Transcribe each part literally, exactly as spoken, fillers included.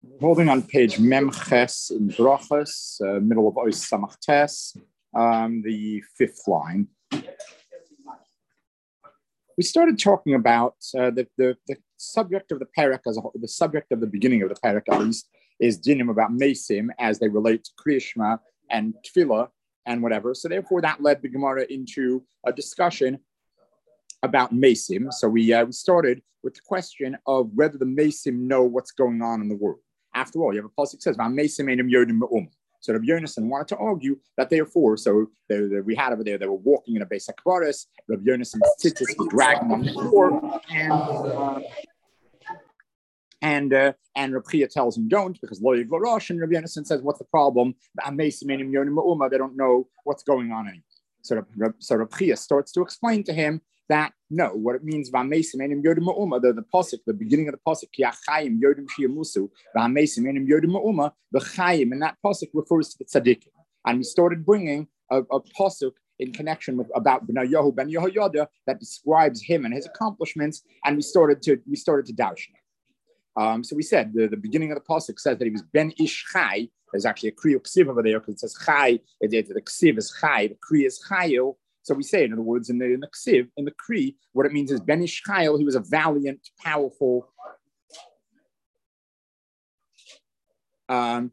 Holding on page Memches in Brachas, uh, middle of Ois Samach Tes, um, the fifth line. We started talking about uh, the, the, the subject of the parak as a whole, the subject of the beginning of the parak at least, is dinim about Mesim as they relate to Kriya Shema and Tefillah and whatever. So therefore that led the Gemara into a discussion about Mesim. So we, uh, we started with the question of whether the Mesim know what's going on in the world. After all, you have a pasuk that says, "Mesim einam yodim me'um." So Rabbi Yonasan wanted to argue that therefore, so they, they, we had over there, they were walking in a Beis HaKvaros, Rabbi Yonasan's tzitzis was dragging on the floor, and uh, and uh, and Rabbi Chia tells him don't, because lo yivlo rosh, and Rabbi Yonasan says, what's the problem? Mesim einam yodim me'um, they don't know what's going on anymore. So, so Rabbi Chia starts to explain to him that no, what it means, v'amesim enim yodim ma'uma, the the pasuk, the beginning of the pasuk, ki achayim yodim shiyamusu, v'amesim enim yodim ma'uma, the chayim, and that pasuk refers to the tzaddikim. And we started bringing a, a pasuk in connection with about Benayahu ben Yehoyada that describes him and his accomplishments, and we started to we started to darshan it. Um, so we said the, the beginning of the pasuk says that he was ben ish chai. There's actually a kriya ksiv over there because it says chai. It, it, the ksiv is chai. The kriya is chayo. So we say, in other words, in the in the ksiv, in the kri, what it means is Ben Ish Chayil, he was a valiant, powerful. Um,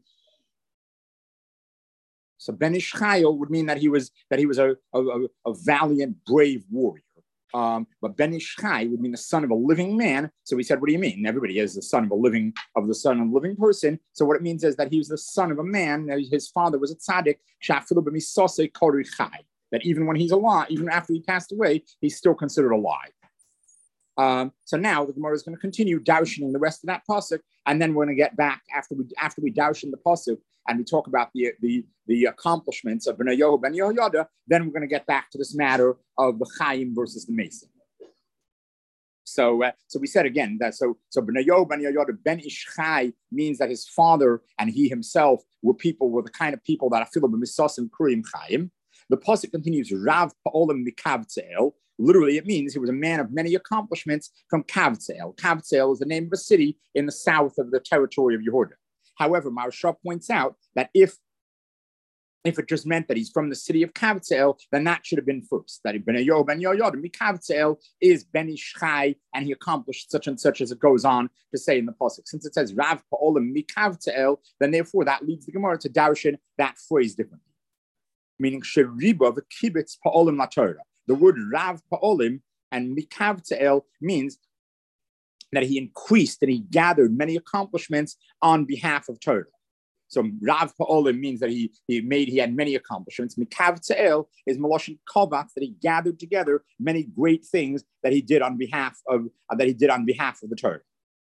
so Ben Ish Chayil would mean that he was that he was a, a, a valiant, brave warrior. Um, but Ben Ish Chai would mean the son of a living man. So we said, what do you mean? Everybody is the son of a living of the son of a living person. So what it means is that he was the son of a man. His father was a tzaddik. Shafilu b'misosei kori chai. That even when he's alive, even after he passed away, he's still considered alive. Um, so now the Gemara is going to continue dowshing the rest of that pasuk, and then we're going to get back after we after we dowshin the pasuk and we talk about the the, the accomplishments of Benayahu ben Yehoyada. Then we're going to get back to this matter of the Chaim versus the Mason. So, uh, so we said again that so so Benayahu ben Yehoyada ben Ish Chai means that his father and he himself were people were the kind of people that afilu b'misasim kurim Chaim. The pasuk continues, Rav Pa'olim Mikavtzel. Literally, it means he was a man of many accomplishments from Kavtzel. Kavtzel is the name of a city in the south of the territory of Yehuda. However, Maharsha points out that if, if it just meant that he's from the city of Kavtzel, then that should have been first. That Benayahu ben Yehoyada Mikavtzel is Ben Ish Chai, and he accomplished such and such as it goes on to say in the pasuk. Since it says Rav Pa'olim Mikavtzel, then therefore that leads the Gemara to darshan that phrase differently. Meaning sheriba the kibitz pa'olim la Torah. The word Rav pa'olim and mikavtzel means that he increased and he gathered many accomplishments on behalf of Torah. So Rav pa'olim means that he he made he had many accomplishments. Mikavtzel is maloshin kovatz, that he gathered together many great things that he did on behalf of uh, that he did on behalf of the Torah.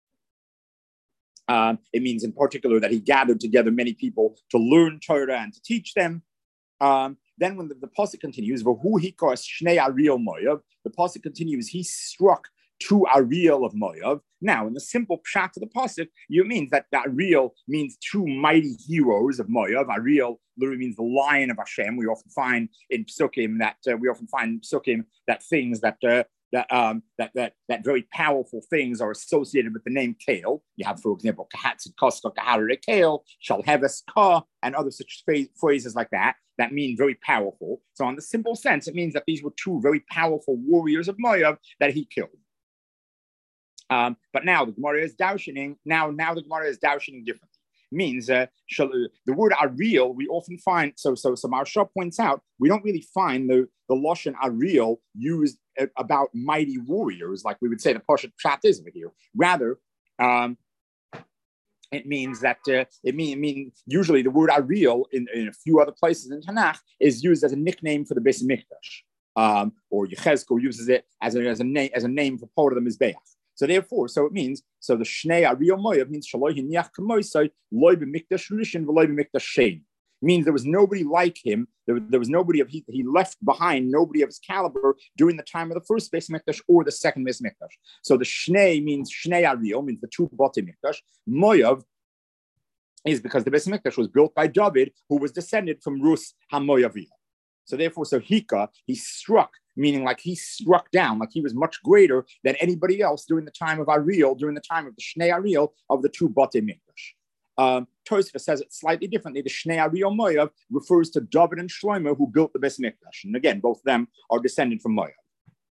Um, it means in particular that he gathered together many people to learn Torah and to teach them. Um, then when the, the pasuk continues, the pasuk continues, he struck two Ariel of Moav. Now, in the simple pshat of the pasuk, it means that, that Ariel means two mighty heroes of Moav. Ariel literally means the lion of Hashem. We often find in psukim that uh, we often find in psukim that things that uh, that um that that that very powerful things are associated with the name Kale. You have, for example, Kahatzit Koska Kahare Kale, Shalheves Ka, and other such phrases like that that mean very powerful. So, in the simple sense, it means that these were two very powerful warriors of Moav that he killed. Um, but now the Gemara is dowshining. Now, now the Gemara is dowshining differently. Means uh, the word Ariel we often find. So, so, so Maharsha points out we don't really find the the lashon Ariel used about mighty warriors like we would say the Pashat Pshat is over here. Rather, um, it means that uh, it mean, it mean usually the word Ariel in, in a few other places in Tanakh is used as a nickname for the Beis Hamikdash, um, or Yechezkel uses it as a as a name as a name for part of the Mizbeach. So therefore, so it means, so the Shnei Ariel Moav means Shaloi Hiniach Kamoisai Loi B'Mikdash Rishon V'Loi B'Mikdash Shein. Means there was nobody like him. There, there was nobody of he, he left behind nobody of his caliber during the time of the first Beis Mikdash or the second Beis Mikdash. So the Shnei means Shnei Ariel means the two Bate Mikdash. Moav is because the Beis Mikdash was built by David, who was descended from Rus HaMoavim. So therefore, so Hika, he struck, meaning like he struck down, like he was much greater than anybody else during the time of Ariel, during the time of the Shnei Ariel of the two Bate Mikdash. Um, Tosfos says it slightly differently. The Shnei Ariyah Moav refers to David and Shlomo, who built the Beis Mikdash, and again, both of them are descended from Moav.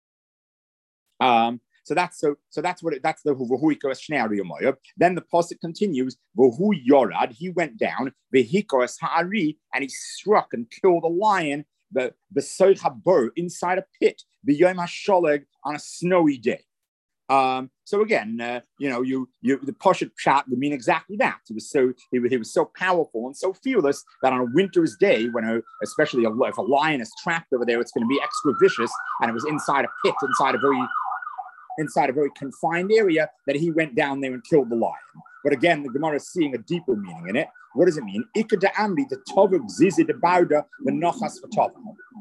Um, so that's so so that's what it, that's the V'huikos Shnei Ariyah Moav. Then the pasuk continues. V'hu Yorad, he went down. V'hikos Ha'ari, and he struck and killed a lion. The the Soich Habur inside a pit. The Yom HaSholeg on a snowy day. Um, so again, uh, you know, you you the Poshet Pshat would mean exactly that. He was so he, he was so powerful and so fearless that on a winter's day, when a, especially a, if a lion is trapped over there, it's going to be extra vicious, and it was inside a pit, inside a very inside a very confined area, that he went down there and killed the lion. But again, the Gemara is seeing a deeper meaning in it. What does it mean? Ikada Amri the Tovuk Zizi de Bauda the Nochas Fatov.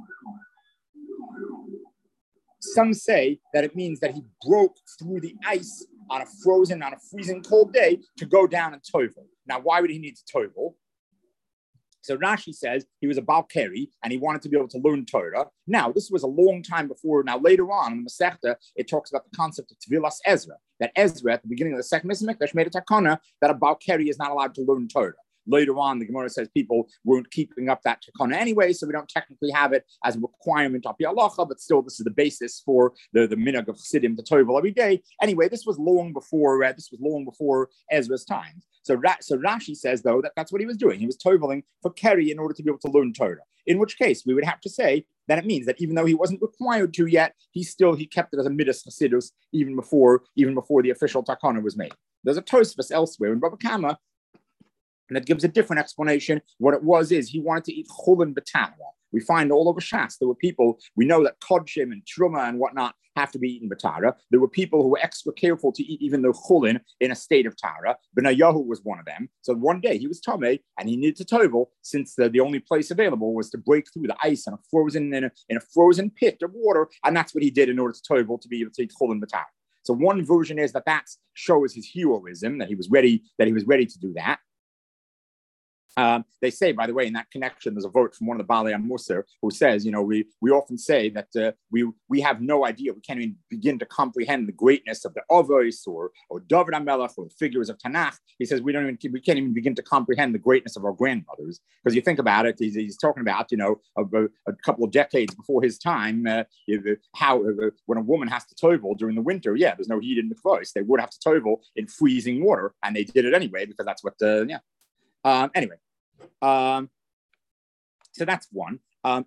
Some say that it means that he broke through the ice on a frozen, on a freezing cold day to go down and tovel. Now, why would he need to tovel? So Rashi says he was a Balkari and he wanted to be able to learn Torah. Now, this was a long time before. Now, later on in the Masechta, it talks about the concept of Tevilas Ezra, that Ezra, at the beginning of the second Beis Mikdash, made a takana that a Balkari is not allowed to learn Torah. Later on, the Gemara says people weren't keeping up that takana anyway, so we don't technically have it as a requirement of Yalacha, but still, this is the basis for the, the minhag of Chassidim to tovel every day. Anyway, this was long before uh, this was long before Ezra's times. So, Ra- so Rashi says, though, that that's what he was doing. He was toveling for Keri in order to be able to learn Torah. In which case, we would have to say that it means that even though he wasn't required to yet, he still he kept it as a midas chassidus even before even before the official takana was made. There's a Tosfos elsewhere in Baba Kama, and that gives a different explanation. What it was is he wanted to eat chulin b'tamra. We find all over Shas, there were people, we know that kodshim and truma and whatnot have to be eaten b'tara. There were people who were extra careful to eat even the chulin in a state of tara. Benayahu was one of them. So one day he was tamei and he needed to tovel, since the, the only place available was to break through the ice in a frozen in a, in a frozen pit of water, and that's what he did in order to tovel, to be able to eat chulin b'tara. So one version is that that shows his heroism, that he was ready, that he was ready to do that. Um, they say, by the way, in that connection, there's a vote from one of the Balei Musar who says, you know, we we often say that uh, we we have no idea, we can't even begin to comprehend the greatness of the Avos or or David HaMelech or the figures of Tanakh. He says we don't even we can't even begin to comprehend the greatness of our grandmothers, because you think about it, he's, he's talking about, you know, a, a couple of decades before his time, uh, how uh, when a woman has to tovel during the winter, yeah, there's no heat in the clothes, they would have to tovel in freezing water, and they did it anyway because that's what, uh, yeah. Um, anyway. Um, so that's one. Um,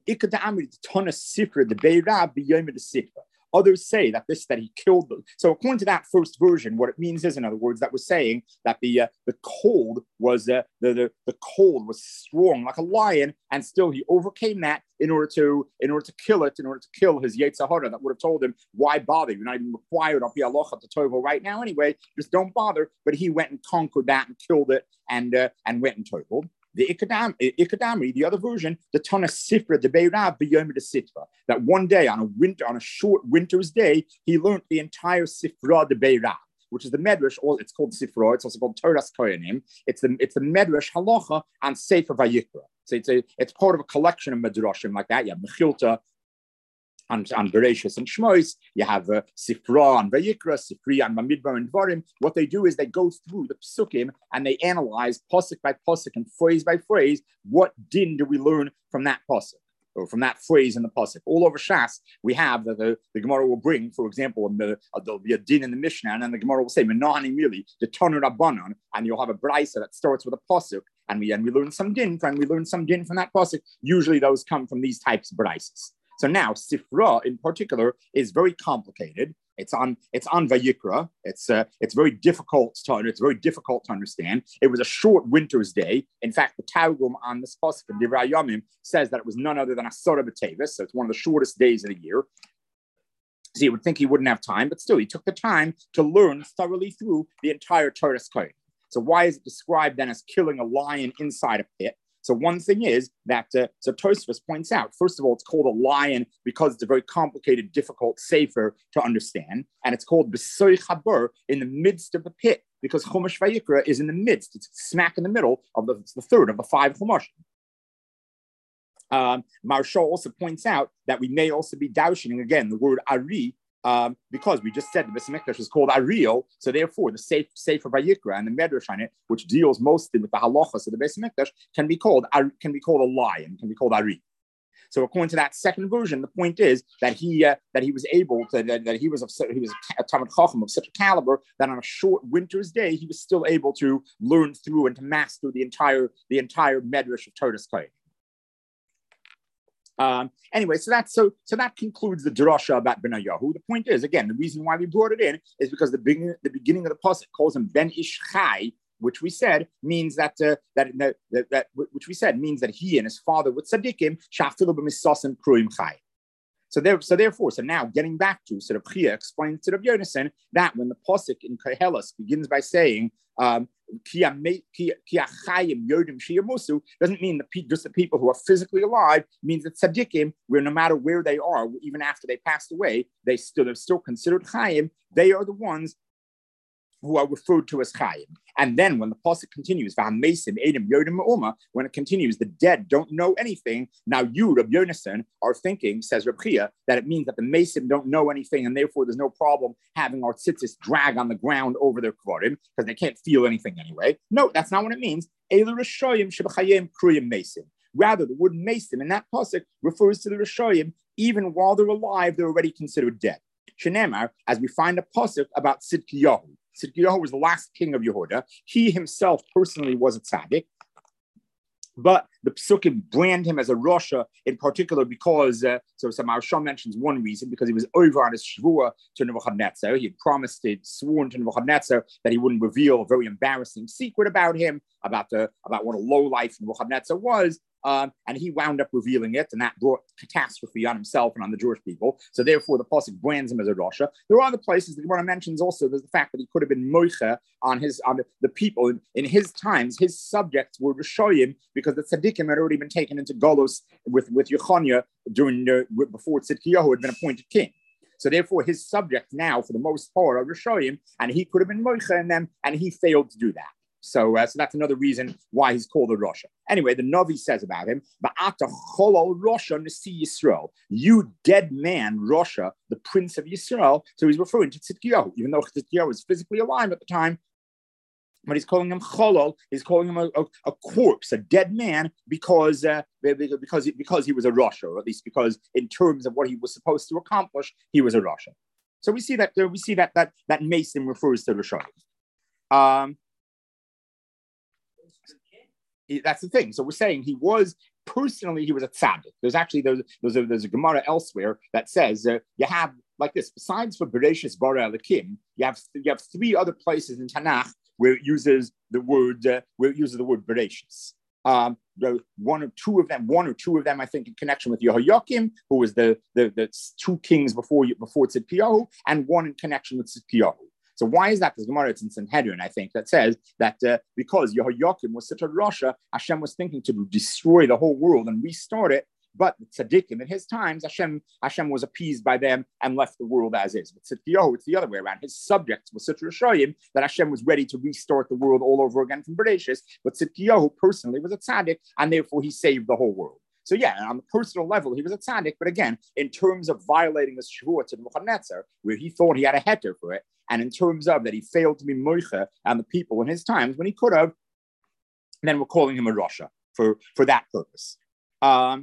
Others say that this that he killed them. So according to that first version, what it means is, in other words, that was saying that the uh, the cold was uh, the, the the cold was strong like a lion, and still he overcame that in order to in order to kill it, in order to kill his Yetzer Hara that would have told him, why bother? You're not even required of the Alocha to tovel right now anyway. Just don't bother. But he went and conquered that and killed it, and uh, and went and toveled. The Ikadam, Ikadamri, the other version, the Tana Sifra, the Beirav, the Yom de Sifra, that one day on a winter, on a short winter's day, he learned the entire Sifra de Beirav, which is the Medrash, or it's called Sifra, it's also called Toras Koyanim. It's the it's the Medrash Halacha on Sefer Vayikra. So it's a it's part of a collection of Medrashim like that. You have Mechilta on, on Bereshis and Shmois, you have uh, Sifra and Vayikra, Sifri and Bamidbar and Dvarim. What they do is they go through the Psukim and they analyze pasuk by pasuk and phrase by phrase, what din do we learn from that pasuk, or from that phrase in the pasuk. All over Shas, we have that the, the Gemara will bring, for example, the, uh, there'll be a din in the Mishnah, and then the Gemara will say, Menahani Mili, the Tanu Rabbanon, and you'll have a brisa that starts with a pasuk, and we and we learn some din, and we learn some din from that pasuk. Usually those come from these types of brises. So now Sifra in particular is very complicated. It's on it's on Vayikra. It's uh, it's very difficult to it's very difficult to understand. It was a short winter's day. In fact, the Targum on this pasuk in Divrei Yomim says that it was none other than Asara B'Tevis. So it's one of the shortest days of the year. So you would think he wouldn't have time, but still he took the time to learn thoroughly through the entire Toras Kohen. So why is it described then as killing a lion inside a pit? So one thing is that, uh, so Tosfos points out, first of all, it's called a lion because it's a very complicated, difficult sefer to understand. And it's called B'soich Habur, in the midst of the pit, because Chumash Vayikra is in the midst. It's smack in the middle of the, it's the third of the five Chumashim. Um, Maharshal also points out that we may also be doushing, again, the word Ari Um, because we just said the Beis Hamikdash is called Ariel, so therefore the Sefer, Sefer Vayikra and the Medrash on it, which deals mostly with the halachas of the Beis Hamikdash, can be called can be called a lion, can be called Ari. So according to that second version, the point is that he uh, that he was able to that, that he was of, he was a Talmid Chacham of such a caliber that on a short winter's day he was still able to learn through and to master the entire the entire Medrash of Torah's Kohen. Um, anyway, so that's so so that concludes the drasha about Benayahu. The point is, again, the reason why we brought it in is because the beginning the beginning of the pasuk calls him Ben Ish Chai, which we said means that uh, that, that, that that which we said means that he and his father with tzaddikim shafilu b'misasim kruim chai. So there, so therefore, so now getting back to sort of Chia explains to Rabbi Yonasan that when the pasuk in Koheles begins by saying um, doesn't mean that just the people who are physically alive, means that tzaddikim, where no matter where they are, even after they passed away, they still are still considered chayim. They are the ones who are referred to as chayim. And then when the pasuk continues, when it continues, the dead don't know anything. Now you, Rabbi Yonasan, are thinking, says Reb Chia, that it means that the mesim don't know anything, and therefore there's no problem having our tzitzis drag on the ground over their kvarim because they can't feel anything anyway. No, that's not what it means. Rather, the word mesim in that pasuk refers to the Rishoyim. Even while they're alive, they're already considered dead. Shenemar, as we find a pasuk about Tzidkiyahu. Tzidkiyahu was the last king of Yehuda. He himself personally was a tzaddik, but the Psukim brand him as a Rasha in particular because, uh, so some Maharshal mentions one reason, because he was over on his Shvuah to Nebuchadnezzar. He had promised, he'd sworn to Nebuchadnezzar that he wouldn't reveal a very embarrassing secret about him, about the about what a low life Nebuchadnezzar was. Um, and he wound up revealing it, and that brought catastrophe on himself and on the Jewish people. So therefore, the pasuk brands him as a Rasha. There are other places the Gemara mentions also. There's the fact that he could have been moicha on his on the, the people in, in his times. His subjects were Rishoyim because the tzaddikim had already been taken into Golos with with Yechoniah during uh, before Tzidkiyahu had been appointed king. So therefore, his subjects now, for the most part, are Rishoyim, and he could have been moicha in them, and he failed to do that. So, uh, so that's another reason why he's called a Rasha. Anyway, the Navi says about him, you dead man, Rasha, the prince of Yisrael. So he's referring to Tzidkiyahu, even though Tzidkiyahu was physically alive at the time. But he's calling him Cholol, he's calling him a, a, a corpse, a dead man, because uh, because, he, because he was a Rasha, or at least because in terms of what he was supposed to accomplish, he was a Rasha. So we see that uh, we see that that that Mason refers to Rasha. Um, That's the thing. So we're saying he was personally, he was a tzaddik. There's actually there's there's a, there's a Gemara elsewhere that says uh, you have like this. Besides for Bereshis Bara Elikim, you have you have three other places in Tanakh where it uses the word uh, where it uses the word Bereshis. Um, the one or two of them, one or two of them, I think, in connection with Yehoiakim, who was the the, the two kings before before Tzidkiyahu, and one in connection with Tzidkiyahu. So why is that? There's Gemara, it's in Sanhedrin, I think, that says that uh, because Yehoiakim was such a Rasha, Hashem was thinking to destroy the whole world and restart it. But Tzaddikim in his times, Hashem, Hashem was appeased by them and left the world as is. But Tzidkiyahu, it's the other way around. His subjects were such Rishayim that Hashem was ready to restart the world all over again from Bereshis. But Tzidkiyahu personally was a tzaddik, and therefore he saved the whole world. So yeah, on the personal level, he was a tzaddik, but again, in terms of violating the shvuah to Nebuchadnezzar, where he thought he had a heter for it, and in terms of that he failed to be moicha on the people in his times when he could have, then we're calling him a Rasha for, for that purpose. Um,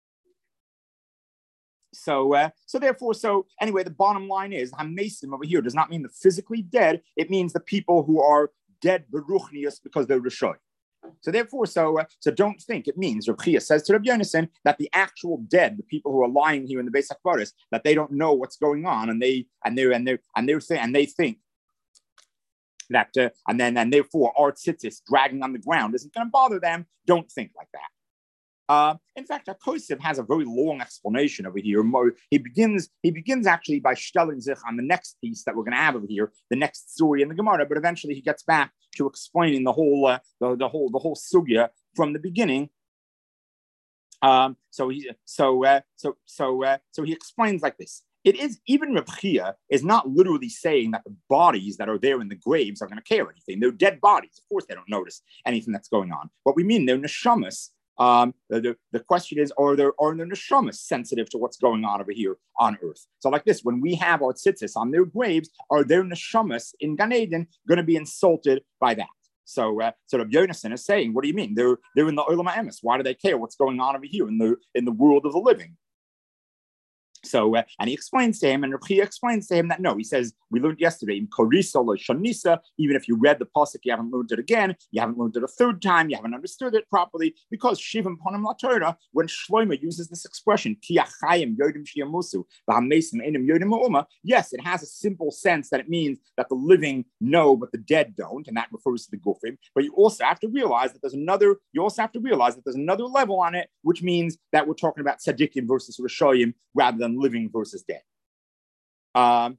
so, uh, so therefore, so anyway, the bottom line is, Hamesim over here does not mean the physically dead, it means the people who are dead beruchnius because they're Rishoy. So therefore, so uh, so don't think it means, Reb Chia says to Rabbi Yonasan, that the actual dead, the people who are lying here in the Beis HaKvaros, that they don't know what's going on, and they and they and they and they th- and they think that uh, and then and therefore our tzitzis dragging on the ground isn't going to bother them. Don't think like that. Uh, in fact, Akosiv has a very long explanation over here. He begins he begins actually by stelling zich on the next piece that we're going to have over here, the next story in the Gemara. But eventually, he gets back to explaining the whole uh, the, the whole the whole sugya from the beginning. Um, so he so uh, so so uh, so he explains like this. It is even Reb Chia is not literally saying that the bodies that are there in the graves are going to care anything. They're dead bodies. Of course, they don't notice anything that's going on. What we mean, they're neshamas. Um, the, the question is, are there are the neshamas sensitive to what's going on over here on earth? So like this, when we have our tzitzis on their graves, are their neshamas in Gan Eden going to be insulted by that? So, uh, so Rabbi Yonason is saying, what do you mean? They're they're in the Olam HaEmes. Why do they care what's going on over here in the in the world of the living? So, uh, and he explains to him, and Rabbi explains to him that no, he says, we learned yesterday, in Korisa lo Shanisa, even if you read the pasuk, you haven't learned it again, you haven't learned it a third time, you haven't understood it properly, because Shivim Ponim La Torah, when Shlomo uses this expression, Ki achayim yodim shiyamusu, v'hamesim enim yodim ha'uma, yes, it has a simple sense that it means that the living know, but the dead don't, and that refers to the Gufim, but you also have to realize that there's another, you also have to realize that there's another level on it, which means that we're talking about Tzaddikim versus Rishoyim, rather than living versus dead. Um,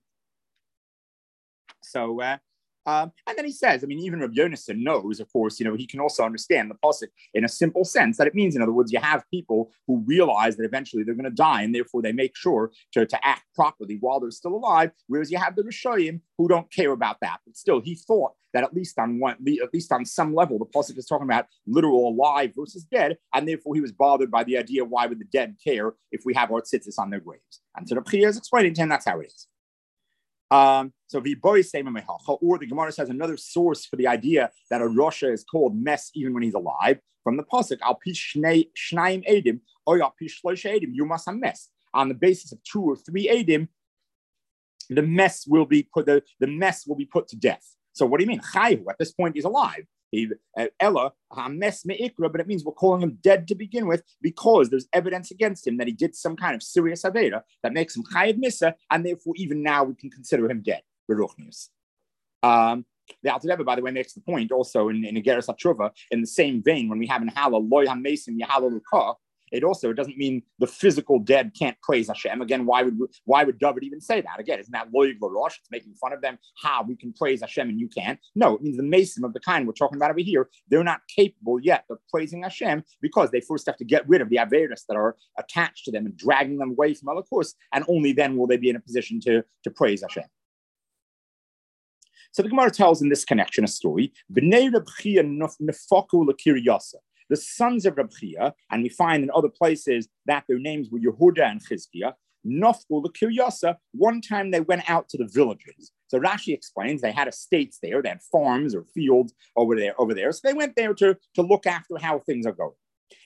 so, uh, um, and then he says, I mean, even Rabbi Yonason knows, of course, you know, he can also understand the pasuk in a simple sense that it means, in other words, you have people who realize that eventually they're going to die, and therefore they make sure to, to act properly while they're still alive, whereas you have the Rishoyim who don't care about that. But still, he thought that at least on one, at least on some level, the pasuk is talking about literal alive versus dead, and therefore he was bothered by the idea, why would the dead care if we have our tzitzis on their graves? And so the Priya is explaining to him that's how it is. Um, so Viboy Seimamehacha, or the Gemara says another source for the idea that a Rosha is called mess even when he's alive, from the pasuk Al Pi Shnaim Edim, or Al Pi Shlosh Edim, you must have mess. On the basis of two or three Edim, the mess will be put the, the mess will be put to death. So what do you mean? Chayu, at this point he's alive. He, uh, Ella, hames me'ikra, but it means we're calling him dead to begin with because there's evidence against him that he did some kind of serious avera that makes him chayiv misa, and therefore even now we can consider him dead. Um, the Alter Rebbe, by the way, makes the point also in, in Igeres HaTshuva, in the same vein, when we have in Hala, loy hamesim yahala luka, it also it doesn't mean the physical dead can't praise Hashem. Again, why would why would David even say that? Again, isn't that loy l'rosh? It's making fun of them. How we can praise Hashem and you can't? No, it means the mason of the kind we're talking about over here, they're not capable yet of praising Hashem because they first have to get rid of the averis that are attached to them and dragging them away from Malachus, and only then will they be in a position to, to praise Hashem. So the Gemara tells in this connection a story. B'nei Reb Chia nefaku l'kiryasa. The sons of Reb Chia, and we find in other places that their names were Yehuda and Chizkiah, nafku l'kiryasa. One time they went out to the villages. So Rashi explains they had estates there, they had farms or fields over there, over there. So they went there to, to look after how things are going.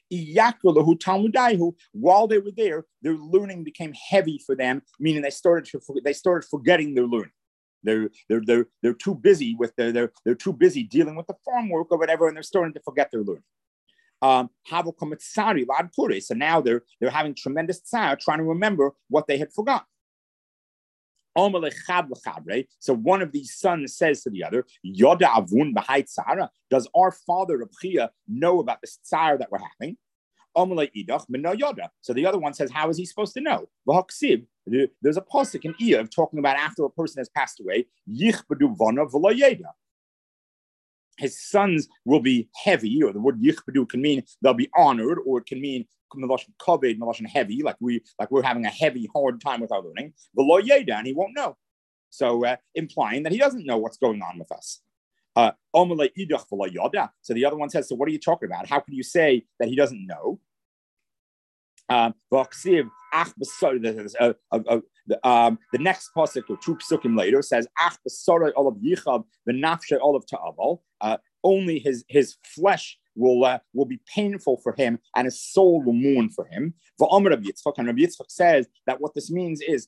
While they were there, their learning became heavy for them, meaning they started to they started forgetting their learning. They're they're they're they're too busy with their they're they're too busy dealing with the farm work or whatever, and they're starting to forget their learning. Um, so now they're they're having tremendous tsar trying to remember what they had forgotten. So one of these sons says to the other, Yoda avun b'hai tzara, does our father Reb Chia know about the tsar that we're having? So the other one says, how is he supposed to know? There's a pasuk in Eov talking about after a person has passed away, yichbadu vana v'lo yeda. His sons will be heavy, or the word yichbadu can mean they'll be honored, or it can mean kaved, melashon heavy, like we like we're having a heavy, hard time with our learning. V'lo yeda, and he won't know. So uh, implying that he doesn't know what's going on with us. Uh, so the other one says, so what are you talking about? How can you say that he doesn't know? Um, the, uh, uh, uh, the, um, the next pasuk, or two psukim later, says, uh, only his, his flesh will uh, will be painful for him, and his soul will mourn for him. And Rabbi Yitzchak says that what this means is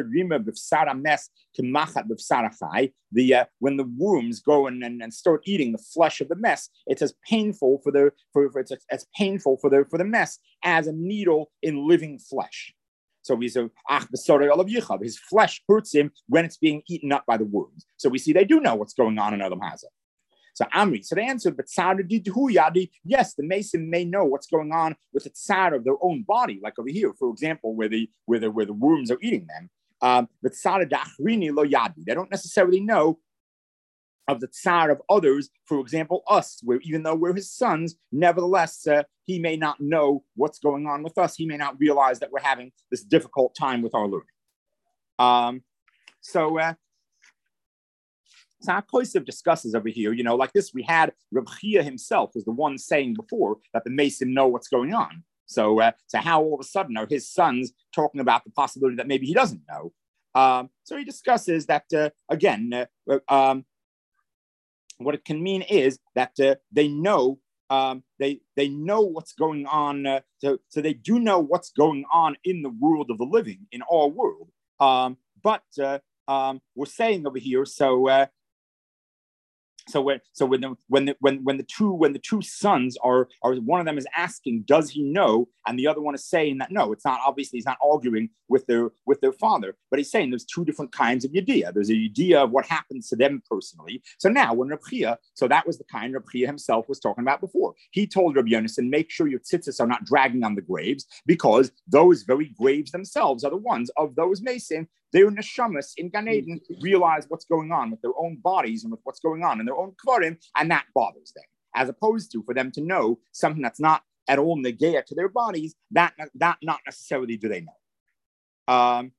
the uh, when the worms go and, and, and start eating the flesh of the mess, it's as painful for the for, for it's as painful for the for the mess as a needle in living flesh. So we say, his flesh hurts him when it's being eaten up by the worms. So we see they do know what's going on in Adam Hazah. So Amri, so they answered, but yes, the Mason may know what's going on with the tsar of their own body, like over here, for example, where the where the where the worms are eating them. Um, but lo yadi, they don't necessarily know of the tsar of others, for example, us, where even though we're his sons, nevertheless, uh, he may not know what's going on with us. He may not realize that we're having this difficult time with our learning. Um, so. Uh, So HaKosev discusses over here, you know, like this, we had Reb Chia himself was the one saying before that the Mason know what's going on. So, uh, so how all of a sudden are his sons talking about the possibility that maybe he doesn't know? Um, so he discusses that, uh, again, uh, um, what it can mean is that uh, they know um, they they know what's going on. Uh, so, so they do know what's going on in the world of the living, in our world. Um, but uh, um, we're saying over here, so uh, So when so when the, when the, when when the two when the two sons are are one of them is asking, does he know, and the other one is saying that no, it's not. Obviously, he's not arguing with their with their father, but he's saying there's two different kinds of idea. There's a idea of what happens to them personally. So now, when Reb Chia, so that was the kind Reb Chia himself was talking about before. He told Rabbi Yonason, make sure your tzitzis are not dragging on the graves, because those very graves themselves are the ones of those Mason. Their neshamas in Gan Eden realize what's going on with their own bodies and with what's going on in their own kvarim, and that bothers them. As opposed to for them to know something that's not at all negea to their bodies, that, that not necessarily do they know. Um,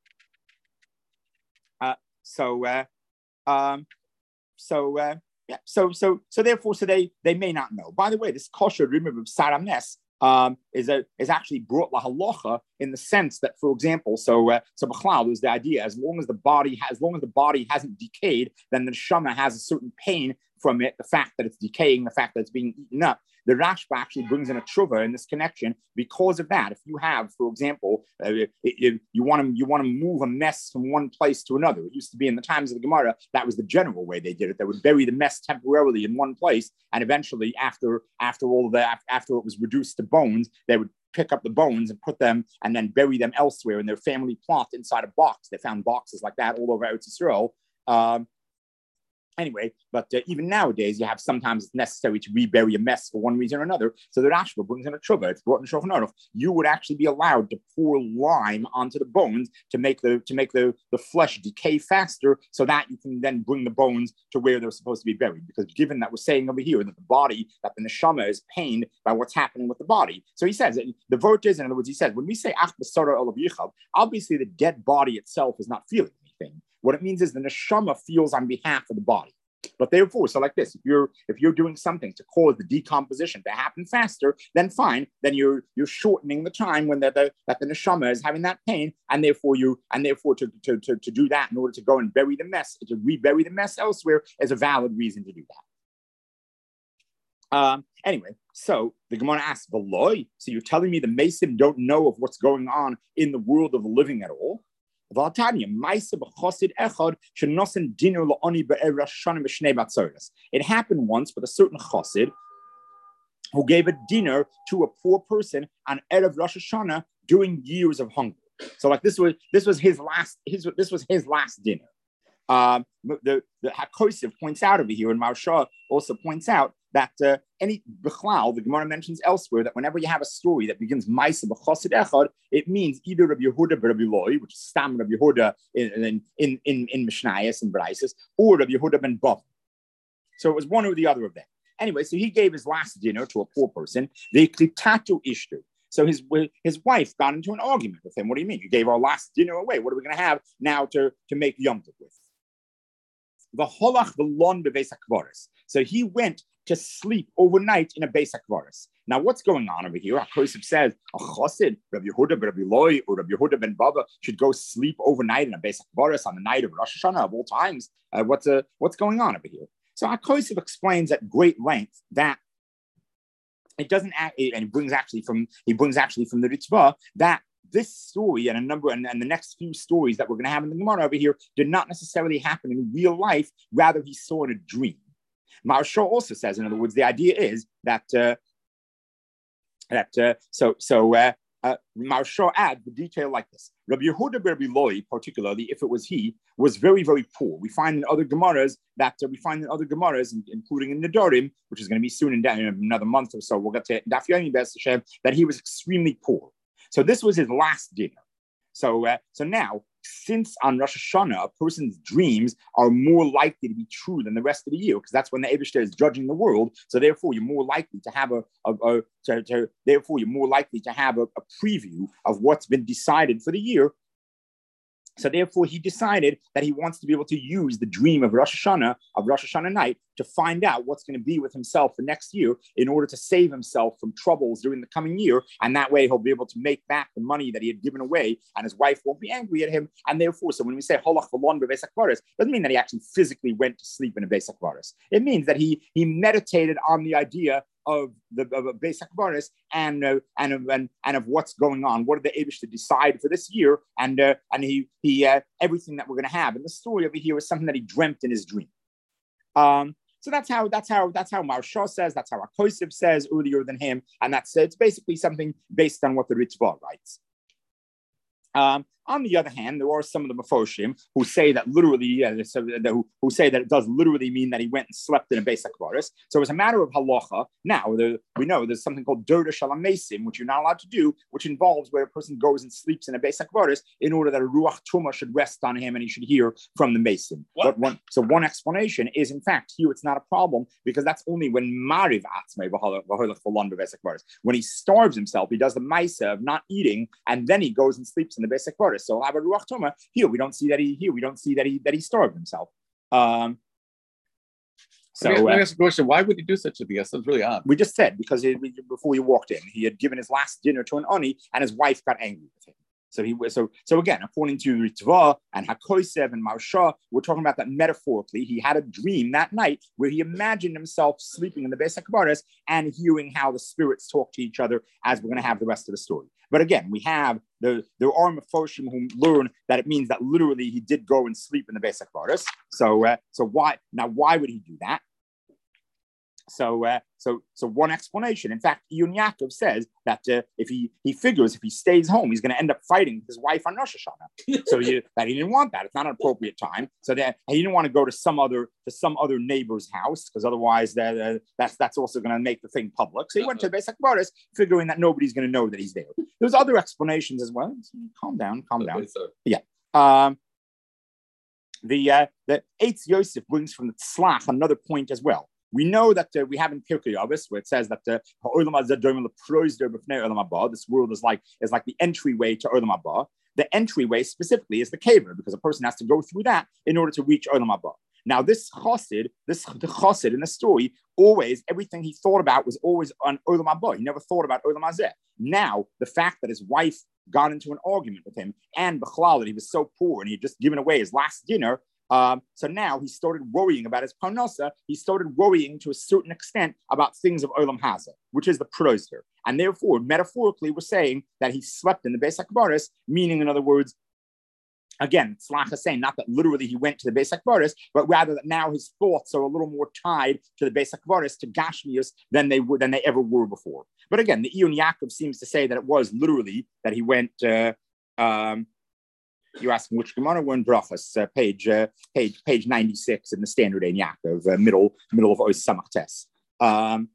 uh, so, uh, um, so, uh, yeah, so, so, so therefore, so they they may not know. By the way, this kosher rimmer of Saramnes Um, is a, is actually brought la halacha in the sense that, for example, so uh, so b'chlal, there's the idea as long as the body has, as long as the body hasn't decayed, then the neshama has a certain pain from it. The fact that it's decaying, the fact that it's being eaten up. The Rashba actually brings in a tshuva in this connection because of that. If you have, for example, uh, it, it, you want to you want to move a mess from one place to another. It used to be in the times of the Gemara, that was the general way they did it. They would bury the mess temporarily in one place, and eventually, after after all of that, after it was reduced to bones, they would pick up the bones and put them and then bury them elsewhere in their family plot inside a box. They found boxes like that all over Eretz Yisrael. Um, Anyway, but uh, even nowadays, you have sometimes it's necessary to rebury a mess for one reason or another. So the Rashba brings in a tshuva. It's brought in Shulchan Aruch. You would actually be allowed to pour lime onto the bones to make the to make the, the flesh decay faster, so that you can then bring the bones to where they're supposed to be buried. Because given that we're saying over here that the body, that the neshama is pained by what's happening with the body. So he says, the vert is, in other words, he says, when we say ach b'sara olav yichav, obviously the dead body itself is not feeling anything. What it means is the neshama feels on behalf of the body. But therefore, so like this, if you're if you're doing something to cause the decomposition to happen faster, then fine, then you're you're shortening the time when the, the that the neshama is having that pain, and therefore you and therefore to, to to to do that in order to go and bury the mess, to rebury the mess elsewhere is a valid reason to do that. Um, anyway, so the Gemara asks, "Veloy." So you're telling me the Mason don't know of what's going on in the world of the living at all? It happened once with a certain chassid who gave a dinner to a poor person on Erev Rosh Hashanah during years of hunger. So, like this was this was his last his this was his last dinner. Um, the the HaKosev points out over here, and Maharsha also points out that uh, any b'chlal, the Gemara mentions elsewhere that whenever you have a story that begins Ma'aseh b'chosid echad, it means either Rabbi Yehuda Rabbi Loi, which is Stam Rabbi Yehuda in in in in Mishnayos and Braisos, or Rabbi Yehuda ben Bav. So it was one or the other of them. Anyway, so he gave his last dinner to a poor person. The klitatu ishtu. So his his wife got into an argument with him. What do you mean? You gave our last dinner away. What are we going to have now to to make Yom Tov with? V'holach v'lon bebeis hakvaris. So he went to sleep overnight in a beis hakvaris. Now, what's going on over here? HaKosev says a chassid, Rabbi Yehuda, Rabbi Loi, or Rabbi Yehuda ben Baba should go sleep overnight in a beis hakvaris on the night of Rosh Hashanah of all times. Uh, what's uh, what's going on over here? So HaKosev explains at great length that it doesn't act, and he brings actually from he brings actually from the Ritva that this story and a number and, and the next few stories that we're going to have in the Gemara over here did not necessarily happen in real life. Rather, he saw in a dream. Maharsha also says, in other words, the idea is that uh, that uh, so so uh, uh, Maharsha adds the detail like this: Rabbi Yehuda Rabbi Loi, particularly if it was he, was very very poor. We find in other Gemaras that uh, we find in other Gemaras, including in Nedarim, which is going to be soon in, in another month or so. We'll get to Daf Yomi Be'ez Hashem, that he was extremely poor. So this was his last dinner. So, uh, so now, since on Rosh Hashanah, a person's dreams are more likely to be true than the rest of the year, because that's when the Eibishter is judging the world. So therefore, you're more likely to have a, a, a to, to, therefore you're more likely to have a, a preview of what's been decided for the year. So therefore, he decided that he wants to be able to use the dream of Rosh Hashanah, of Rosh Hashanah night, to find out what's going to be with himself for next year in order to save himself from troubles during the coming year. And that way, he'll be able to make back the money that he had given away, and his wife won't be angry at him. And therefore, so when we say Holach V'lon Bebeis HaKvaros, doesn't mean that he actually physically went to sleep in a Beis HaKvaros. It means that he he meditated on the idea of the of a Beis HaKvaros and uh, and of and, and of what's going on. What did the Eibush to decide for this year? And uh, and he he uh, everything that we're going to have. And the story over here is something that he dreamt in his dream. Um, so that's how that's how that's how Maharsha says. That's how Akosev says earlier than him. And that's it's basically something based on what the Ritva writes. Um, on the other hand, there are some of the Mefoshim who say that literally, uh, so, uh, who, who say that it does literally mean that he went and slept in a Beis HaKvaros. So as a matter of halacha, now the, we know there's something called Derda Shalom Mesim, which you're not allowed to do, which involves where a person goes and sleeps in a Beis HaKvaros in order that a Ruach Tumah should rest on him and he should hear from the Mesim. But one, so one explanation is, in fact, here it's not a problem because that's only when Mariv Atzmei v'holach v'lon beBeis HaKvaros. When he starves himself, he does the Maisa of not eating, and then he goes and sleeps in the Beis HaKvaros. So have a Ruach Tumah. Here we don't see that he here we don't see that he that he starved himself. Um, so let me, let me uh, ask a question. Why would he do such a thing? That's really odd. We just said because he, before he walked in, he had given his last dinner to an ani, and his wife got angry with him. So he was so so again, according to Ritva and Hakosev and Maharsha, we're talking about that metaphorically. He had a dream that night where he imagined himself sleeping in the Beis HaKvaros and hearing how the spirits talk to each other, as we're going to have the rest of the story. But again, we have the there are Mefoshim who learn that it means that literally he did go and sleep in the Beis HaKvaros. So uh, so why now? Why would he do that? So, uh, so, so one explanation. In fact, Iyun Yaakov says that uh, if he he figures if he stays home, he's going to end up fighting with his wife on Rosh Hashanah. So he, that he didn't want that. It's not an appropriate time. So that he didn't want to go to some other to some other neighbor's house because otherwise that, uh, that's that's also going to make the thing public. So he went to Beis HaKvaros, figuring that nobody's going to know that he's there. There's other explanations as well. So calm down, calm down. Okay, yeah. Um, the uh, the Eitz Yosef brings from the Tzlach another point as well. We know that uh, we have in Pirkei Avos where it says that uh, this world is like is like the entryway to Olam Haba. The entryway specifically is the kever because a person has to go through that in order to reach Olam Haba. Now, this chassid, this the chassid in the story, always everything he thought about was always on Olam Haba. He never thought about Olam Hazeh. Now, the fact that his wife got into an argument with him and Bechlal that he was so poor and he had just given away his last dinner. Um, so now he started worrying about his parnasa. He started worrying to a certain extent about things of Olam Hazeh, which is the proster. And therefore, metaphorically, we're saying that he slept in the Beis HaKvaros, meaning, in other words, again, Tzlach is saying not that literally he went to the Beis HaKvaros, but rather that now his thoughts are a little more tied to the Beis HaKvaros, to Gashmius, than they were than they ever were before. But again, the Iyun Yaakov seems to say that it was literally that he went. Uh, um, You're asking which Gemara? We're in Brachos, uh, page uh, page page ninety-six in the Standard Ein Yaakov, uh, middle middle of Ois Samach Tes. Um,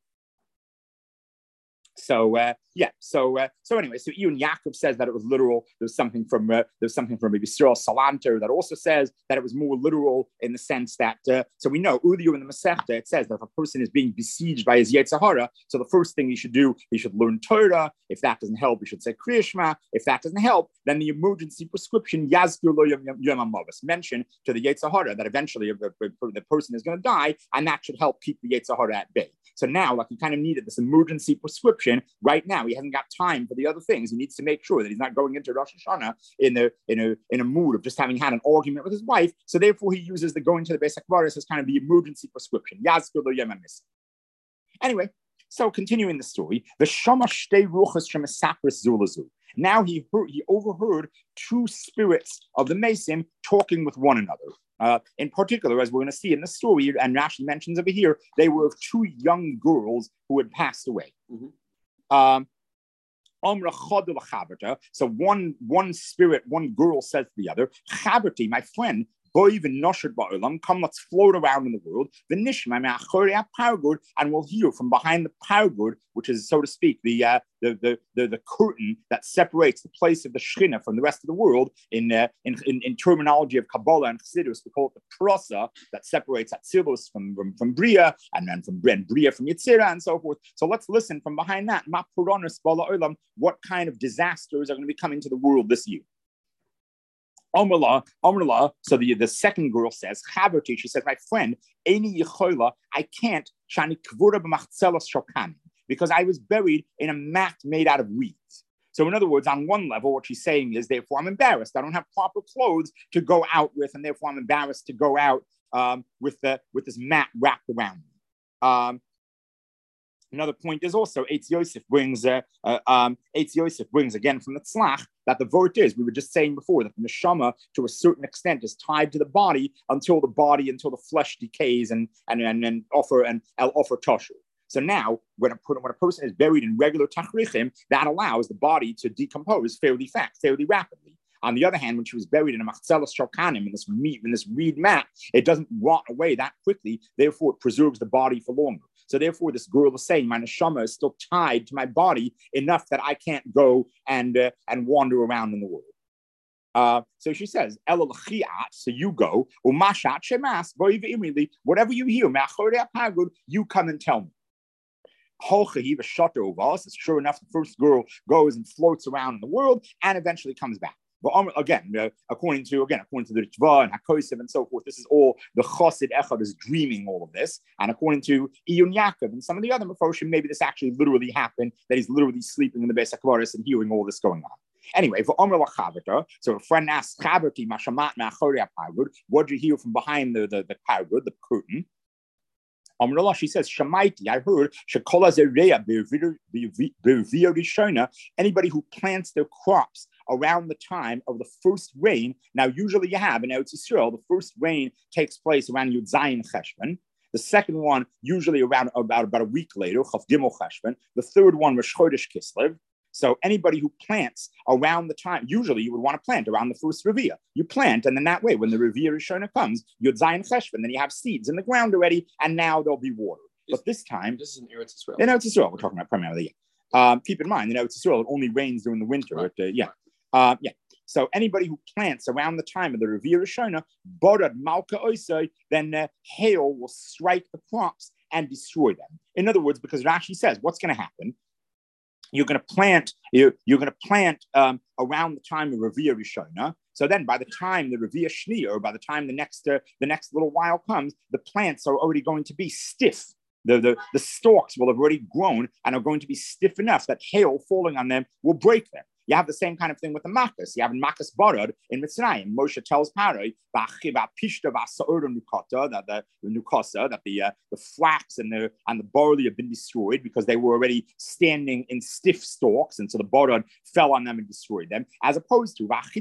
so uh, yeah, so uh, so anyway, so Iyun Yaakov says that it was literal. There's something from uh, there's something from maybe Cyril Salanter that also says that it was more literal in the sense that uh, so we know earlier in the Masechta it says that if a person is being besieged by his Yetzer Hara, so the first thing he should do, he should learn Torah. If that doesn't help, he should say Kriya Shema. If that doesn't help, then the emergency prescription Yazkur Lo Yom Yom HaMavos, mention to the Yetzer Hara that eventually the, the person is going to die, and that should help keep the Yetzer Hara at bay. So now, like he kind of needed this emergency prescription right now. He hasn't got time for the other things. He needs to make sure that he's not going into Rosh Hashanah in a in a in a mood of just having had an argument with his wife. So therefore, he uses the going to the Beis HaKvaros as kind of the emergency prescription. Yazkur Lo Yom HaMis. Anyway, so continuing the story, the Shama Shtei Ruchas Shemasapris Zulazu. Now he heard, he overheard two spirits of the Mesim talking with one another. Uh, in particular, as we're going to see in the story, and Rashi mentions over here, they were of two young girls who had passed away. Mm-hmm. Um, so one, one spirit, one girl says to the other, Chaberti, my friend, come, let's float around in the world. And we'll hear from behind the pargud, which is, so to speak, the uh, the, the the the curtain that separates the place of the Shechina from the rest of the world. In uh, in, in in terminology of Kabbalah and Chassidus, we call it the prasa that separates Atzilus from from, from Bria, and then from and Bria from Yetzirah, and so forth. So let's listen from behind that. What kind of disasters are going to be coming to the world this year? Omrla, Omrla. So the, the second girl says, Chaverti, she says, my friend, Eini Yechola, I can't, Shani Kvura b'machzelos shokanim, because I was buried in a mat made out of reeds. So in other words, on one level, what she's saying is, therefore, I'm embarrassed. I don't have proper clothes to go out with, and therefore I'm embarrassed to go out um, with the with this mat wrapped around me. Um, Another point is also Eitz Yosef brings uh, uh, um, Eitz Yosef brings again from the Tzlach that the vort is, we were just saying before, that the neshama to a certain extent is tied to the body until the body, until the flesh decays and and and, and offer and el offer toshu. So now, when a, when a person is buried in regular tachrichim, that allows the body to decompose fairly fast, fairly rapidly. On the other hand, when she was buried in a machzelas shokanim, in this meat, in this reed mat, it doesn't rot away that quickly. Therefore, it preserves the body for longer. So therefore, this girl is saying, my neshama is still tied to my body enough that I can't go and uh, and wander around in the world. Uh, so she says, so you go, whatever you hear, you come and tell me. It's sure enough, the first girl goes and floats around in the world and eventually comes back. But again, uh, according to again, according to the Ritva and Hakosev and so forth, this is all the Chosid Echad is dreaming all of this. And according to Iyun Yaakov and some of the other Mefoshim, maybe this actually literally happened, that he's literally sleeping in the Beis HaKvaros and hearing all this going on. Anyway, for Omer Lachavata, so a friend asked Chaverti Mashamat Ma'achori HaPargud, what did you hear from behind the the, the Pargud, the curtain? Amrullah, she says, Shamaiti, I heard, Shekola Zereya Rishona, anybody who plants their crops around the time of the first rain. Now, usually you have in Eretz Yisrael, the first rain takes place around Yud Zayin Cheshvan. The second one, usually around about, about a week later, Chav Gimel Cheshvan. The third one, Rosh Chodesh Kislev. So anybody who plants around the time, usually you would want to plant around the first Revi'ah. You plant, and then that way, when the Revi'ah Rishona comes, Yud Zayin Cheshvan, then you have seeds in the ground already, and now there'll be water. This, but this time, this is in Eretz Yisrael. In Eretz Yisrael, we're talking about primarily. Um, keep in mind, in Eretz Yisrael, it only rains during the winter. Right. It, uh, yeah, uh, yeah. So anybody who plants around the time of the Revi'ah Rishona, Borad Malka Oisai, then uh, hail will strike the crops and destroy them. In other words, because Rashi says, what's going to happen? You're going to plant. You're, you're going to plant um, around the time of Revi'ah Rishona. So then, by the time the Revi'ah Shniya, or by the time the next uh, the next little while comes, the plants are already going to be stiff. The, the the stalks will have already grown and are going to be stiff enough that hail falling on them will break them. You have the same kind of thing with the makas. You have in Makas Barad in Mitzrayim. Moshe tells Paroi that the nukasa, that the uh, the flax and the and the barley have been destroyed because they were already standing in stiff stalks, and so the barad fell on them and destroyed them. As opposed to but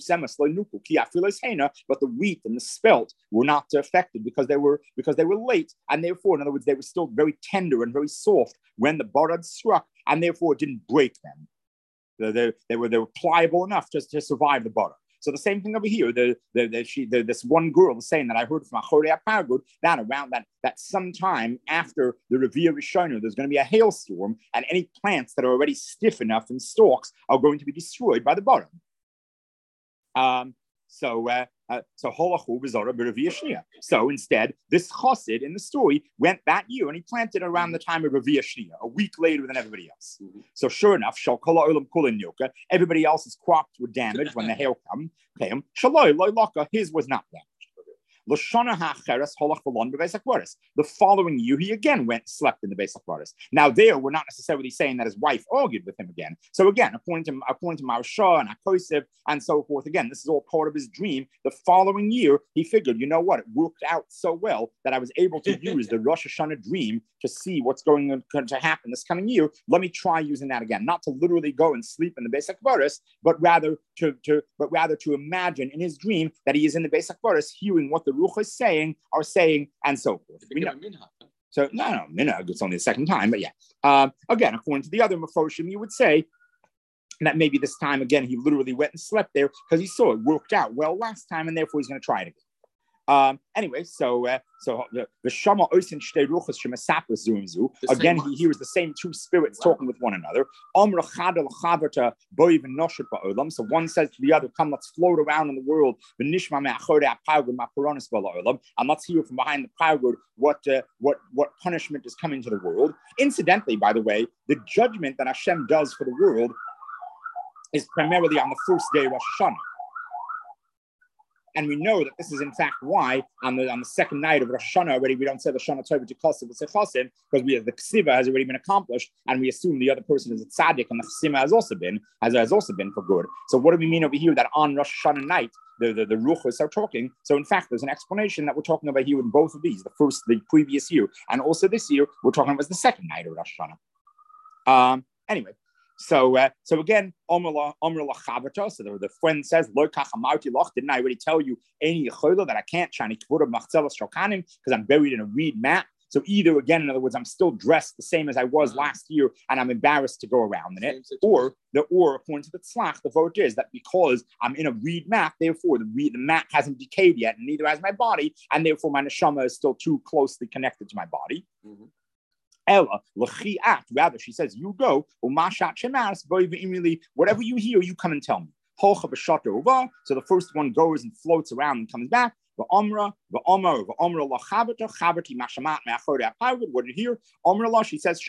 the wheat and the spelt were not affected because they were because they were late, and therefore, in other words, they were still very tender and very soft when the barad struck, and therefore it didn't break them. They, they were they were pliable enough just to survive the butter. So the same thing over here. The, the, the, she, the, this one girl is saying that I heard from Achorei HaPargud that around that that sometime after the Revi'ah Rishona, there's going to be a hailstorm, and any plants that are already stiff enough in stalks are going to be destroyed by the butter. Um, so uh, uh, so Holachu B'Zora B'Revi'ah Shniya. So instead, this chassid in the story went that year and he planted around the time of Revi'ah Shniya, a week later than everybody else. Mm-hmm. So sure enough, Shal Kol Ha'olam Kulin Yoka, everybody else's crops were damaged when the hail came. Came. Shaloi Loi Laka, his was not damaged. The following year, he again went and slept in the Beis HaKvaros. Now, there, we're not necessarily saying that his wife argued with him again. So again, according to according to Maharsha and Hakosev and so forth, again, this is all part of his dream. The following year, he figured, you know what, it worked out so well that I was able to use the Rosh Hashanah dream to see what's going to happen this coming year. Let me try using that again, not to literally go and sleep in the Beis HaKvaros, but rather to, to but rather to imagine in his dream that he is in the Beis HaKvaros, hearing what the Ruch is saying, are saying, and so forth. We know. So, no, no, minhag, it's only the second time, but yeah. Um, again, according to the other Mefoshim, you would say that maybe this time, again, he literally went and slept there because he saw it worked out well last time, and therefore he's going to try it again. Um, anyway, so uh, so the Shama Oisin Shtei Ruchas Shemasapras Zumzu. Again, he hears the same two spirits wow. talking with one another. Omra Chadal Chaverta Boiv Noshet Ba'olam. So one says to the other, "Come, let's float around in the world. V'nishma me'achorei ha'pargud ma'puronis ba'olam, and let's hear from behind the pargud what uh, what what punishment is coming to the world." Incidentally, by the way, the judgment that Hashem does for the world is primarily on the first day of Rosh Hashanah. And we know that this is in fact why on the on the second night of Rosh Hashanah already we don't say the Shana Tova to Kosev and Sechosim because we have the Ksiva has already been accomplished and we assume the other person is a tzaddik and the Chesima has also been has, has also been for good. So what do we mean over here that on Rosh Hashanah night the the, the Ruchos are talking? So in fact there's an explanation that we're talking about here in both of these, the first the previous year and also this year we're talking about the second night of Rosh Hashanah. Um, anyway. So, uh, so again, Omer la Chavata. So the, the friend says, "Lo kach amarti loch." Didn't I already tell you any yechola that I can't shani kavura machzelas shalkanim because I'm buried in a reed mat? So either again, in other words, I'm still dressed the same as I was last year, and I'm embarrassed to go around in it. Or the or according to the tzlach, the vote is that because I'm in a reed mat, therefore the reed, the mat hasn't decayed yet, and neither has my body, and therefore my neshama is still too closely connected to my body. Mm-hmm. Ella, rather, she says, you go, whatever you hear, you come and tell me. So the first one goes and floats around and comes back. What did you hear? She says,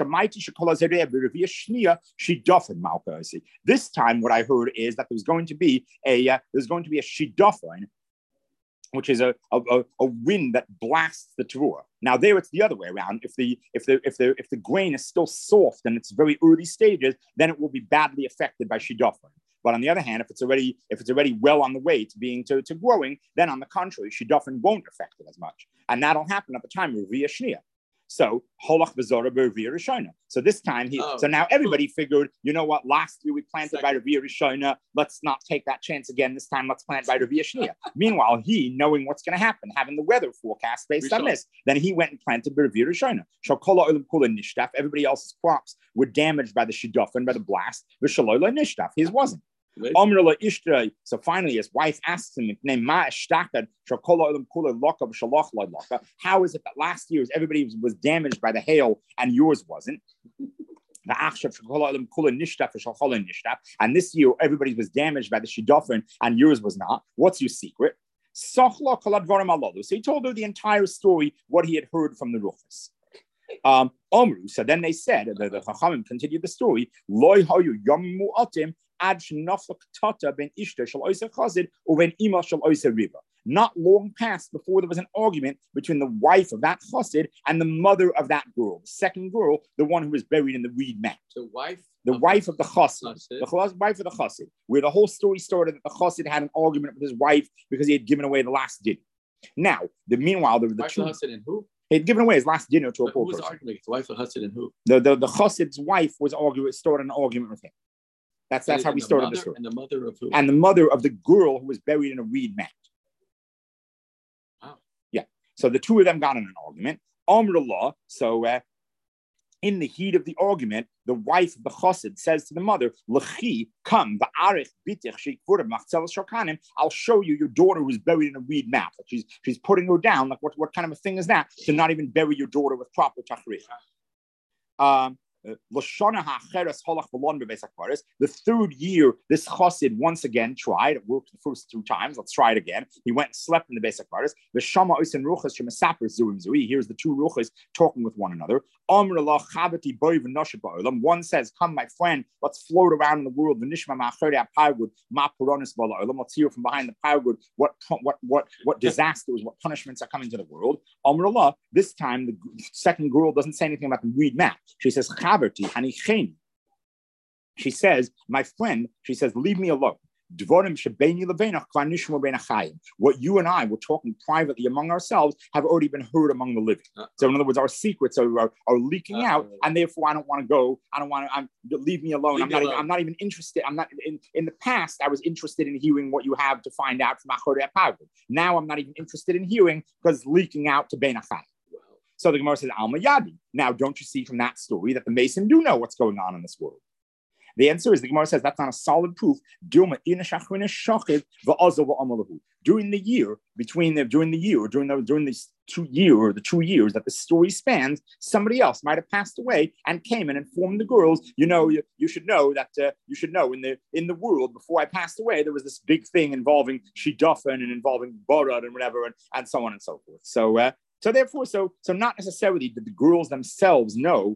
this time what I heard is that there's going to be a uh, there's going to be a shidofin, which is a, a, a wind that blasts the teruah. Now there it's the other way around. If the if the if the if the grain is still soft and it's very early stages, then it will be badly affected by shidofin. But on the other hand, if it's already if it's already well on the way to being to, to growing, then on the contrary, shidofin won't affect it as much, and that'll happen at the time of Revia Shnia. So holach v'zora b'Revia Rishona. So this time he. Oh. So now everybody figured, you know what? Last year we planted Second. by Revia Rishona. Let's not take that chance again. This time let's plant by Revia Shnia. Meanwhile, he knowing what's going to happen, having the weather forecast based Rishon. on this, then he went and planted by Revia Rishona. Shalkola olam kula nishtaf. Everybody else's crops were damaged by the shidofin, by the blast. V'shalola nishtaf. His wasn't. So finally, his wife asks him, "How is it that last year's everybody was, was damaged by the hail and yours wasn't?" And this year, everybody was damaged by the shidofin and yours was not. What's your secret? So he told her the entire story, what he had heard from the Ruchos. Um, Omru, so then they said, the, the Chachamim continued the story, Loi hayu yom mu'atim ad shenaflak tata ben ishta shal oisa chazid or ben ima shal oisa riba. Not long past before there was an argument between the wife of that chassid and the mother of that girl, the second girl, the one who was buried in the reed mat. The wife? The of wife of the chassid, the wife of the chassid, where the whole story started that the chassid had an argument with his wife because he had given away the last din. Now, the meanwhile, the, the wife two, of the chassid and who? He had given away his last dinner to a poor person. Who was arguing? The wife of Chassid and who? The, the, the chassid's wife was arguing, started an argument with him. That's that's and, how we started mother, the story. And the mother of who? And the mother of the girl who was buried in a reed mat. Wow. Yeah. So the two of them got in an argument. Amrullah, so uh, in the heat of the argument, the wife of the chassid says to the mother, L'chi, come, I'll show you your daughter who's buried in a reed mat. Like she's, she's putting her down. Like what, what kind of a thing is that? To not even bury your daughter with proper tachrich. Um, The third year, this chassid once again tried. It worked the first two times. Let's try it again. He went and slept in the Beis HaKvaros. The Shama Oisen Ruchas Shemasaper Zurim Zuri. Here's the two Ruchas talking with one another. One says, "Come, my friend, let's float around in the world. Let's hear from behind the paragud what what what what disasters, what punishments are coming to the world." Amrullah. This time, the second girl doesn't say anything about the reed mat. She says, she says, my friend, she says, leave me alone. What you and I were talking privately among ourselves have already been heard among the living. So in other words, our secrets are, are, are leaking out, and therefore I don't want to go. I don't want to. I'm, leave me alone. Leave I'm not. Alone. Even, I'm not even interested. I'm not. In, in the past, I was interested in hearing what you have to find out from Achorei HaPargud. Now I'm not even interested in hearing because it's leaking out to Bein HaChayim. So the Gemara says, Alma Yadi. Now, don't you see from that story that the Mason do know what's going on in this world? The answer is, the Gemara says, that's not a solid proof. During the year, between the, during the year, during the, during these two year or the two years that the story spans, somebody else might have passed away and came and informed the girls, you know, you, you should know that, uh, you should know in the, in the world before I passed away, there was this big thing involving Shidafan and involving Barad and whatever, and, and so on and so forth. So, uh, So therefore, so so not necessarily did the girls themselves know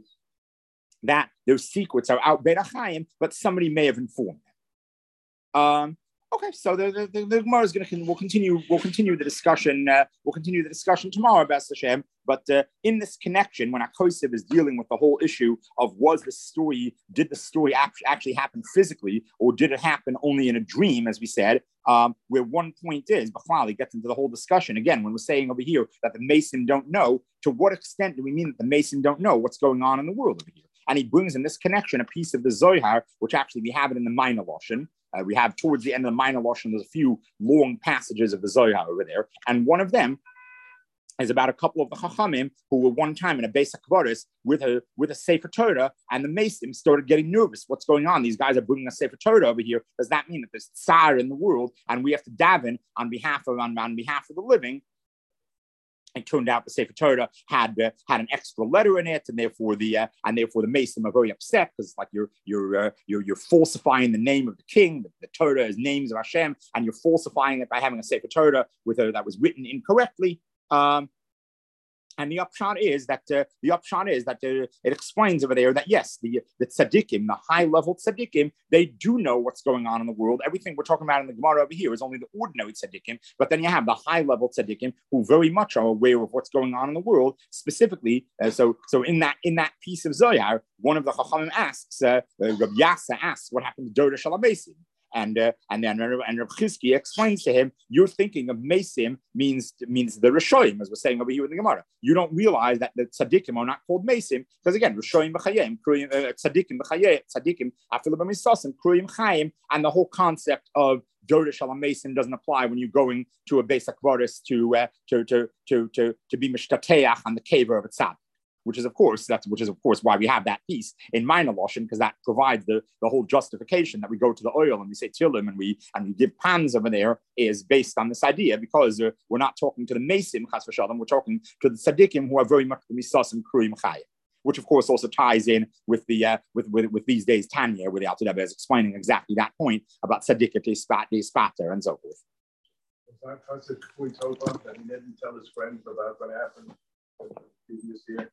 that their secrets are out Bein HaChayim, but somebody may have informed them. Um, Okay, so the the, the, the Gemara is going to we'll continue we'll continue the discussion uh, we'll continue the discussion tomorrow, B'ez Hashem. But uh, in this connection, when Akosiv is dealing with the whole issue of was the story did the story actually happen physically or did it happen only in a dream, as we said, um, where one point is B'chlal, he gets into the whole discussion again when we're saying over here that the Mason don't know. To what extent do we mean that the Mason don't know what's going on in the world over here? And he brings in this connection a piece of the Zohar, which actually we have it in the Minor Lashon. Uh, we have towards the end of the Minor Lashon, there's a few long passages of the Zohar over there. And one of them is about a couple of the Chachamim who were one time in a Beis HaKvaros with a with a Sefer Torah, and the Mesim started getting nervous. What's going on? These guys are bringing a Sefer Torah over here. Does that mean that there's tsar in the world and we have to daven on behalf of on, on behalf of the living? It turned out the Sefer Torah had uh, had an extra letter in it, and therefore the uh, and therefore the Mason are very upset because it's like you're you're uh, you're you're falsifying the name of the king. The, the Torah is names of Hashem, and you're falsifying it by having a Sefer Torah with a, that was written incorrectly. Um, And the upshot is that uh, the upshot is that uh, it explains over there that yes, the the tzaddikim, the high level tzaddikim, they do know what's going on in the world. Everything we're talking about in the Gemara over here is only the ordinary tzaddikim, but then you have the high level tzaddikim who very much are aware of what's going on in the world. Specifically, uh, so so in that in that piece of Zohar, one of the Chachamim asks, uh, uh, Rabbi Yasa asks, what happened to Doda Shalamesim? And uh, and then and Reb Chizki explains to him, you're thinking of Mesim means means the Rishoyim, as we're saying over here in the Gemara. You don't realize that the tzaddikim are not called Mesim because again, Rishoyim b'chayim, tzaddikim b'chayim, tzaddikim afilu b'misasim, kruyim chayim, and the whole concept of Doda Shalom Mason doesn't apply when you're going to a Beis HaKvaros to uh, to to to to to be mishtateach on the kever of a tzad. Which is, of course, that's which is, of course, why we have that piece in Minor Lashon, because that provides the, the whole justification that we go to the oil and we say Tilim and we and we give pans over there is based on this idea, because uh, we're not talking to the Mesim, Chas v'Shalom, we're talking to the Tzaddikim who are very much the Misas and Kruyim Chayim, which, of course, also ties in with the uh, with, with with these days Tanya, where the Alter Rebbe is explaining exactly that point about Tzaddikim, Spat, Spater, and so forth. Was that Chassid we told him that he didn't tell his friends about what happened the previous year?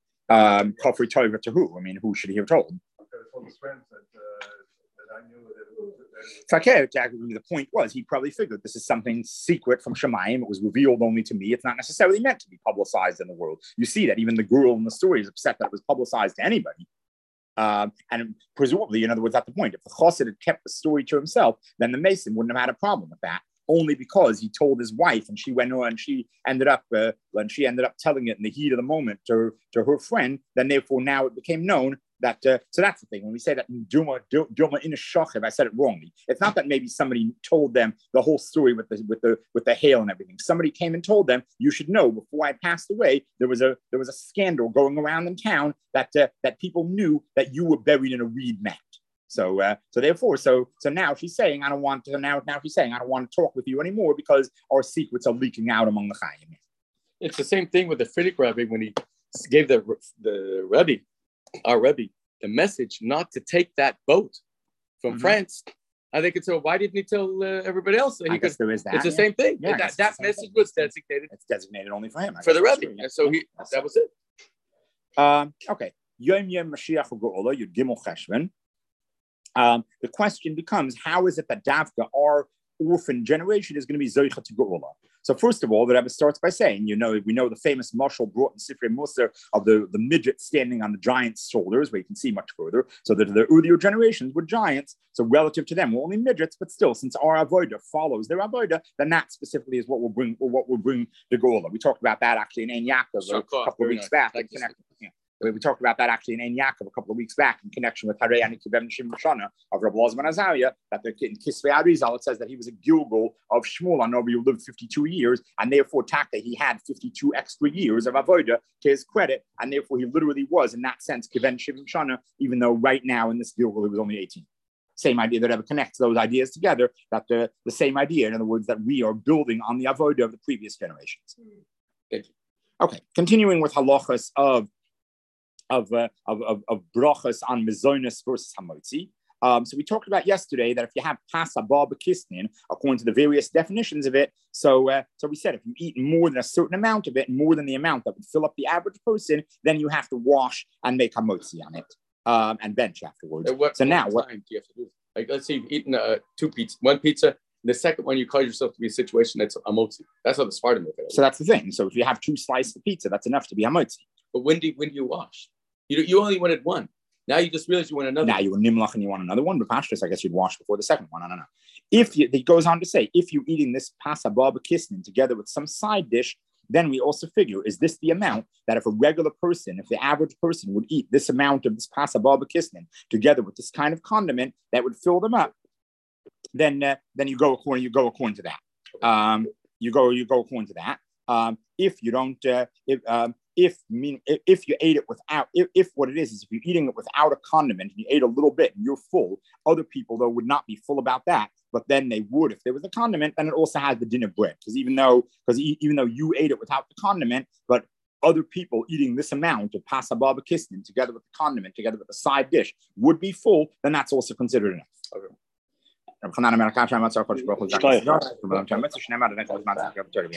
Um, Kofri Tova to who? I mean, who should he have told? Okay, told his friends that, uh, that I knew that it was. It's okay. The point was, he probably figured this is something secret from Shemayim. It was revealed only to me. It's not necessarily meant to be publicized in the world. You see that even the girl in the story is upset that it was publicized to anybody. Um, and presumably, in other words, at the point, if the Chassid had kept the story to himself, then the Mason wouldn't have had a problem with that. Only because he told his wife, and she went on, and she ended up, uh, and she ended up telling it in the heat of the moment to, to her friend. Then, therefore, now it became known that. Uh, so that's the thing. When we say that Duma Duma in a shachiv, I said it wrongly. It's not that maybe somebody told them the whole story with the with the with the hail and everything. Somebody came and told them, you should know, before I passed away, there was a there was a scandal going around in town that uh, that people knew that you were buried in a reed mat. So, uh, so therefore, so so now she's saying, I don't want to. Now, now she's saying, I don't want to talk with you anymore because our secrets are leaking out among the Chaim. It's the same thing with the Frierdiker Rebbe when he gave the the Rebbe, our Rebbe, the message not to take that boat from mm-hmm. France. I think it's so. Why didn't he tell uh, everybody else? He I guess could, there is that. It's the yeah. same thing. Yeah, that that message thing. was designated. It's designated only for him. I for the Rebbe. True, yeah. So he That's that was it. Um, okay. Yom Yom Mashiach U'Geula Yud Gimel Cheshvan. Um, the question becomes, how is it that Davka, our orphan generation, is going to be Zoicha to Geula? So first of all, the Rebbe starts by saying, you know, we know the famous mashal brought in Sifrei Musar of the, the midget standing on the giant's shoulders, where you can see much further. So that the earlier generations were giants. So relative to them, we're only midgets, but still, since our avodah follows their avodah, then that specifically is what will bring, or what will bring the Geula. We talked about that actually in Ein Yaakov a couple of weeks back. In connection, yeah. We talked about that actually in Ein Yaakov a couple of weeks back in connection with Harei Ani Kibem Nishim Shana of Rabbi Lozman Azariah, that the, in Kisvei Arizal it says that he was a Gilgal of Shmuel, and who lived fifty-two years, and therefore Taka, he had fifty-two extra years of Avodah to his credit, and therefore he literally was, in that sense, Kibem Nishim Shana, even though right now in this Gilgal he was only eighteen. Same idea that ever connects those ideas together, that the, the same idea, in other words, that we are building on the Avodah of the previous generations. Thank you. Okay, continuing with halachas of Of, uh, of, of, of brachas on mezonos versus hamotzi. Um, so we talked about yesterday that if you have pasa bar b'kisnin, according to the various definitions of it, so uh, so we said if you eat more than a certain amount of it, more than the amount that would fill up the average person, then you have to wash and make hamotzi on it um, and bench afterwards. What, so what now, time what do you have to do? Like, let's say you've eaten uh, two pizza, one pizza, The second one, you cause yourself to be a situation that's a motzi. That's how the Spartan look at it. So that's the thing. So if you have two slices of pizza, that's enough to be a motzi. But when do when do you wash? You you only wanted one. Now you just realize you want another. Now one. you were nimlach and you want another one, but pashtus, I guess you'd wash before the second one. I don't know. If you, it goes on to say, if you're eating this pasa baba kisnin together with some side dish, then we also figure, is this the amount that if a regular person, if the average person would eat this amount of this pasa baba kisnin together with this kind of condiment that would fill them up, then uh, then you go according you go according to that. Um, you go you go according to that. Um, if you don't, uh, if um, if mean if, if you ate it without, if, if what it is is if you're eating it without a condiment and you ate a little bit and you're full, other people though would not be full about that, but then they would if there was a condiment. Then it also has the din of bread, because even though because e- even though you ate it without the condiment, but other people eating this amount of pasa baba kisnin together with the condiment, together with the side dish, would be full, then that's also considered enough. Okay.